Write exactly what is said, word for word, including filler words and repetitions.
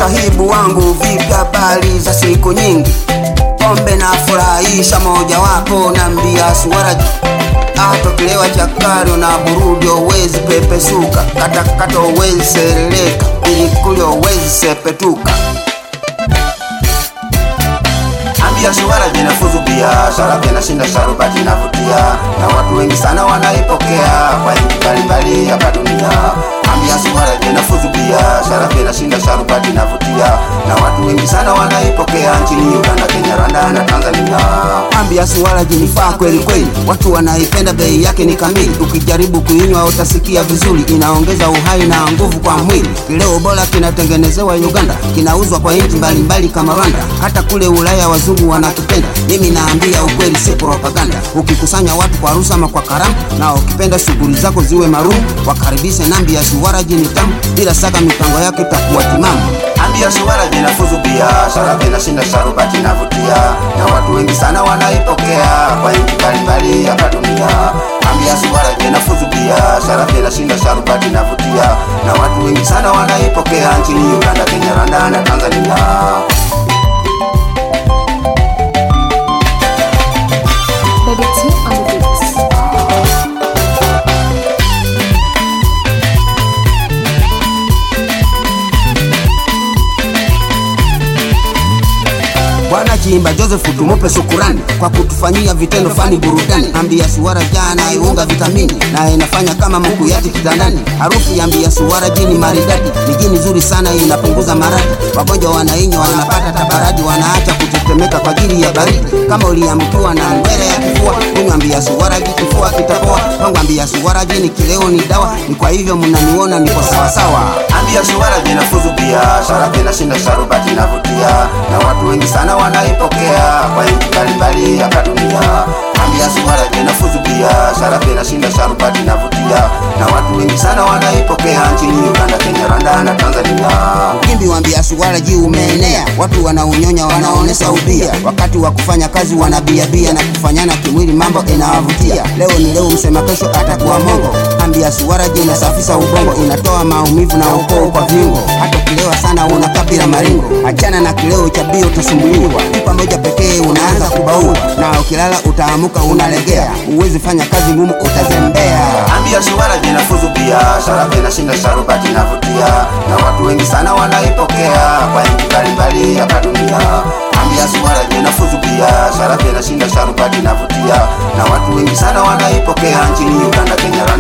Sahibu wangu vipi habari za siku nyingi? Pombe na furahisha moja wapo nambia Suwaraji. Atokilewa chakari na burudi uwezi pepesuka. Kata kata uwezi sereleka, ili kuli uwezi sepetuka. Ambia Suwaraji nafuzu biashara tena shinda sharubati navutia, na watu wengi sana wanaipokea kwa nchi mbalimbali hapa dunia. Ambia Suwaraji nafuzu biashara tena shinda sharubati navutia, na watu wengi sana wanaipokea nchini Uganda, Kenya, Rwanda na Tanzania. Ambia Suwaraji ni faa kweli kweli, watu wanaipenda, bei yake ni kamili. Ukijaribu kuinywa utasikia vizuri, inaongeza uhai na nguvu kwa mwili. Kileo bora kinatengenezewa Uganda, kinauzwa kwa nchi mbalimbali kama Rwanda, hata kule Ulaya wazungu wanakipenda. Mimi naambia ukweli, si propaganda. Ukikusanya watu kwa harusi ama kwa karamu, na ukipenda shughuli zako ziwe marumu, wakaribishe Ambia Suwaraji ni tamu, bila saka mipango yake itakuwa timamu. Ambia Suwaraji nafuzu biashara tena shinda sharubati navutia, na watu wengi sana wanaipokea kwa nchi mbalimbali hapa dunia. Ambia Suwaraji nafuzu biashara tena shinda sharubati navutia, na watu wengi sana wanaipokea nchini Uganda, Kenya, Rwanda na Tanzania. Baby T on the beats. Bwana Chimba Joseph tumupe shukurani kwa kutufanyia vitendo fani burudani. Ambia Suwaraji jana iunga vitamini na inafanya kama mkuyati kitandani. Harufu ya Ambia Suwaraji ni maridadi, ni jini nzuri sana, inapunguza maradhi. Wagonjwa wanainywa wanapata tabaradi, wanaacha kutetemeka kwa ajili ya baridi. Kama uliamkiwa na ngwele ya kifua, kunywa Ambia Suwaraji kifua kitapoa. Kwangu Ambia Suwaraji ni kileo, ni dawa, ni kwa hivyo mnaniona niko sawa sawa. Ambia Suwaraji nafuzu biashara tena shinda sharubati navutia, na watu wengi sana wanaipokea kwa nchi mbalimbali hapa dunia. Ambia Suwaraji nafuzu biashara tena shinda sharubati navutia, na watu wengi sana wanaipokea nchini Uganda, Kenya, Rwanda na Tanzania. Ukimbi wa Ambia Suwaraji umeenea, watu wanaunyonya wanaonesa ubia, wakati wa kufanya kazi wanabia bia na kufanyana kimwili, mambo inawavutia. Leo ni leo, msema kesho atakuwa mongo. Ambia Suwaraji inasafisha ubongo, inatoa maumivu na ukoo kwa viungo. Hata ukilewa sana unakapira maringo, achana na kileo cha bio utasumbuliwa. Chupa moja pekee unaanza kubaua, na ukilala utaamuka unalegea, uwezi fanya kazi ngumu utazembea. Ambia Suwaraji nafuzu biashara tena shinda sharubati navutia, na watu wengi sana wanaipokea kwa nchi mbalimbali hapa dunia. Ambia Suwaraji nafuzu biashara tena shinda sharubati navutia, na watu wengi sana wanaipokea nchini Uganda, Kenya,